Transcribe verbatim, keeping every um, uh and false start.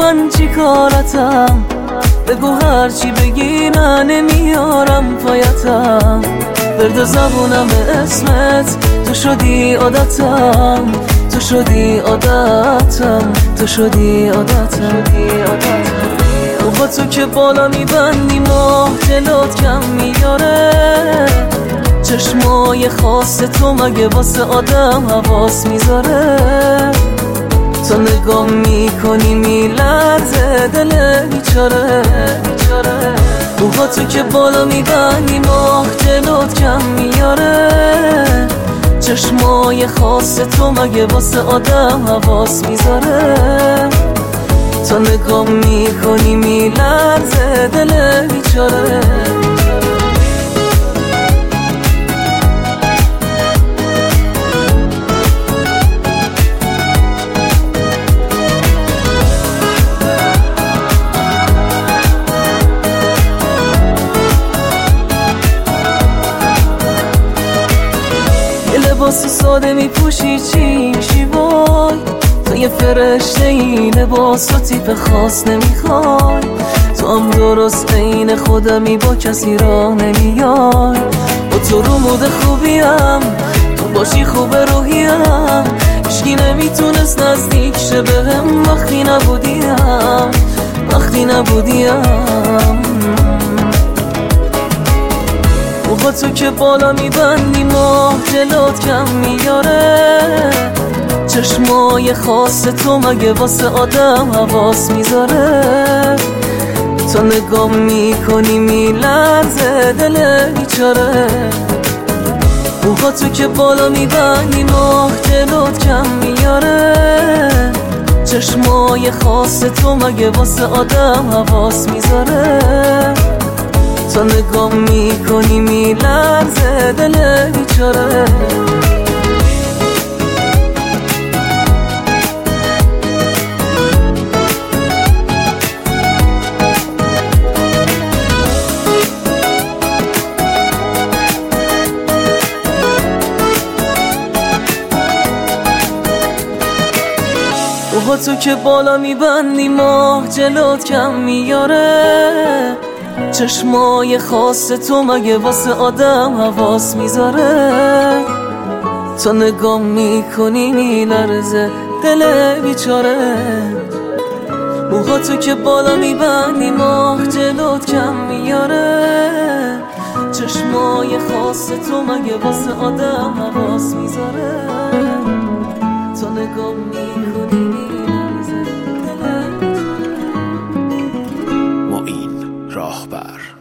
من چی کارتم؟ بگو هرچی بگی نه نمیارم پایتم. برد زبونم اسمت، تو شدی عادتم، تو شدی عادتم، تو شدی عادتم. و با تو که بالا میبندی ماه جلوت کم میاره. چشمای خاص تو مگه واسه آدم حواس میذاره؟ تو نگاه میکنی میلرزه دل بیچاره. و با تو که بالا میبندی ماه جلوت کم میاره. چشمای خاص تو مگه واسه آدم حواس میذاره؟ تو نگاه میکنی میلرزه دل بیچاره. لباس ساده میپوشی چی میشی وای؟ تو یه فرشته ای لباس و تیپ خاص نمیخوای. تو هم درست عین خودمی با کسی راه نمیای. با تو رو مود خوبیم، تو باشی خوب روحیم. هیچکی نمیتونست نزدیک شه بهم وقتی نبودیم، وقتی نبودیم. و با تو که بالا میبندی ماه جلوت کم میاره. چشمای خاص تو مگه واسه آدم حواس میذاره؟ تو نگاه میکنی میلرزه دل بیچاره. و با تو که بالا میبندی ماه جلوت کم میاره. چشمای خاص تو مگه واسه آدم حواس میذاره؟ تو نگاه میکنی میلرزه دل بیچاره. و با تو که بالا میبندی ماه جلوت کم میاره. چشمای خاص تو مگه واسه آدم حواس میذاره؟ تو نگاه میکنی میلرزه دل بیچاره. موها تو که بالا میبندی ماه جلوت کم میاره. چشمای خاص تو مگه واسه آدم حواس میذاره؟ تو نگاه میکنی میلرزه دل بیچاره. معین راهبر.